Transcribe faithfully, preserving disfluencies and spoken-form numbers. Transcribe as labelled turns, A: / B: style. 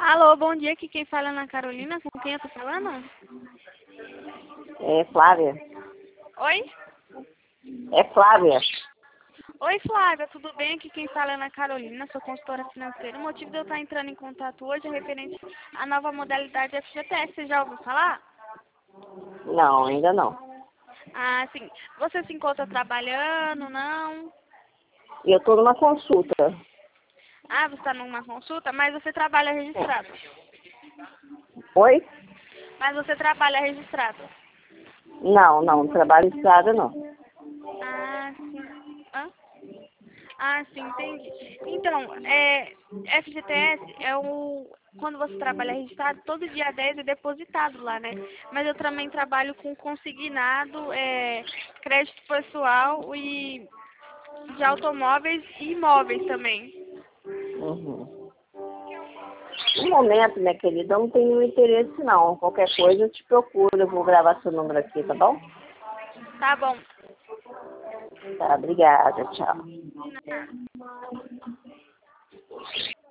A: Alô, bom dia. Aqui quem fala é Ana Carolina. Com quem eu tô falando?
B: É Flávia.
A: Oi?
B: É Flávia.
A: Oi, Flávia. Tudo bem? Aqui quem fala é Ana Carolina. Sou consultora financeira. O motivo de eu estar entrando em contato hoje é referente à nova modalidade F G T S. Você já ouviu falar?
B: Não, ainda não.
A: Ah, sim. Você se encontra trabalhando, não?
B: E eu estou numa consulta.
A: Ah, você está numa consulta, mas você trabalha registrado.
B: Oi?
A: Mas você trabalha registrado.
B: Não, não, trabalho em estrada não.
A: Ah, sim. Hã? Ah, sim, entendi. Então, é, F G T S é o... Quando você trabalha registrado, todo dia dez é depositado lá, né? Mas eu também trabalho com consignado, é, crédito pessoal e de automóveis e imóveis também.
B: Uhum. No momento, minha querida, eu não tenho interesse não. Qualquer coisa eu te procuro, eu vou gravar seu número aqui, tá bom?
A: Tá bom.
B: Tá, obrigada, tchau.
A: De nada.